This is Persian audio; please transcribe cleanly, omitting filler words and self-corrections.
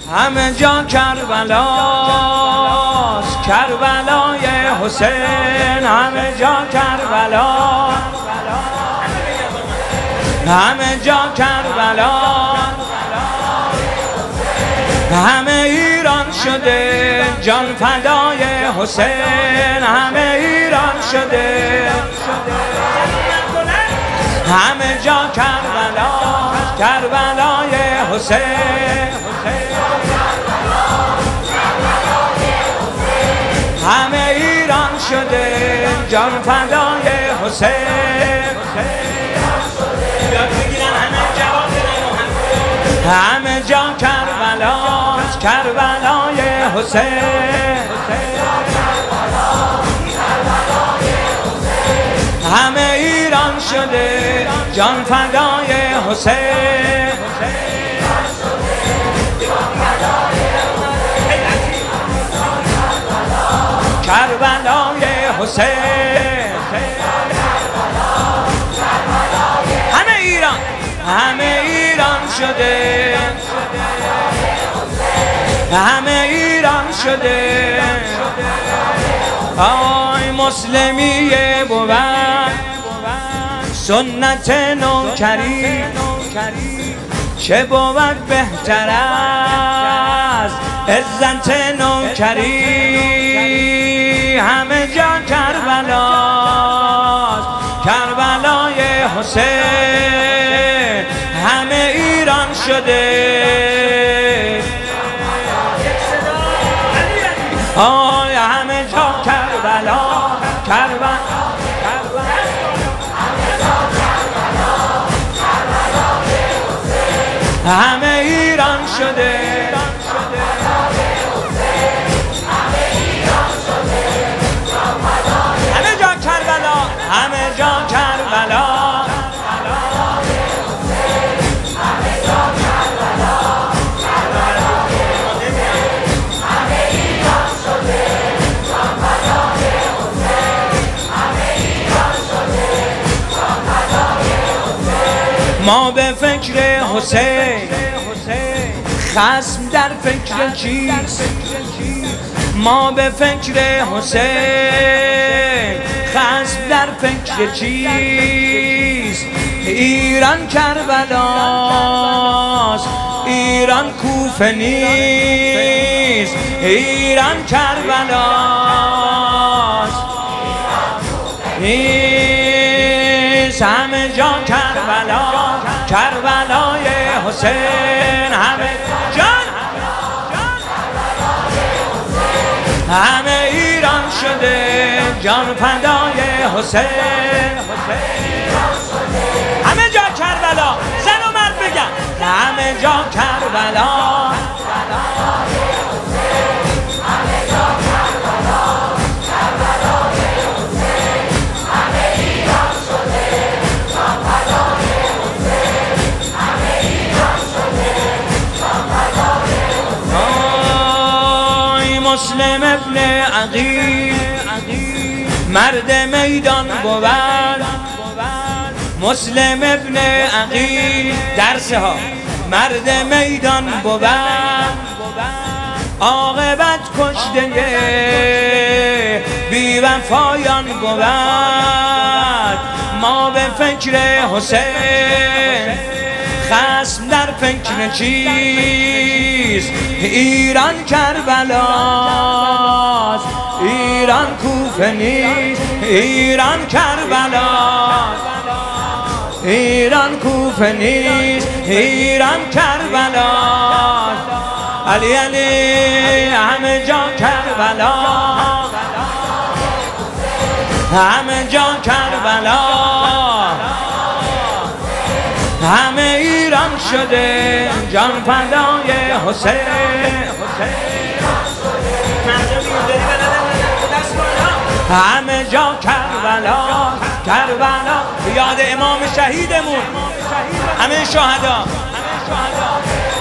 همه جا کربلاست، کربلای حسین. همه جا کربلا، همه جا کربلا، همه ایران شده جان فدای حسین. همه ایران شده، همه جا کربلا، کربلای حسین. همه ایران شده جان فدای حسین. همه جا کربلاست، کربلای حسین. همه ایران شده جان فدای حسین. کربلای حسین. همه ایران، همه ایران شده، همه ایران شده. آی مسلمیه بود سنت نوکری، چه بود بهتر از عزت نوکری. همه جا کربلاست، کربلای حسین. همه ایران شده، آی همه جا کربلا، کربلا، همه ایران شده. همه جا کربلا، همه جا کربلا. ما به فکر حسین، خصم در فکر چیست؟ ما به فکر حسین، خصم در فکر چیست؟ ایران کربلاست، ایران کوفه نیست. ایران کربلاست، نیست. همه جا کربلا، کربلای حسین. همه جان، همه ایران شده جان فدای حسین. همه جا کربلا، زن و مرد بگن همه جا کربلا. مسلم ابن عقیل مرد میدان بود. مسلم ابن عقیل درسه ها مرد میدان بود. عاقبت کشته بی وفایان بود. ما به فکر حسین، خصم در فکر چیست؟ ایران کربلاست، ایران کوفه نیست. ایران کربلاست، ایران کوفه نیست. ایران کربلاست، علی علی. همه جا کربلا، همه جا کربلا. همه ایران شده جان فدای حسین. همه جا کربلا، کربلا. یاد امام شهیدمون، همه شهدا.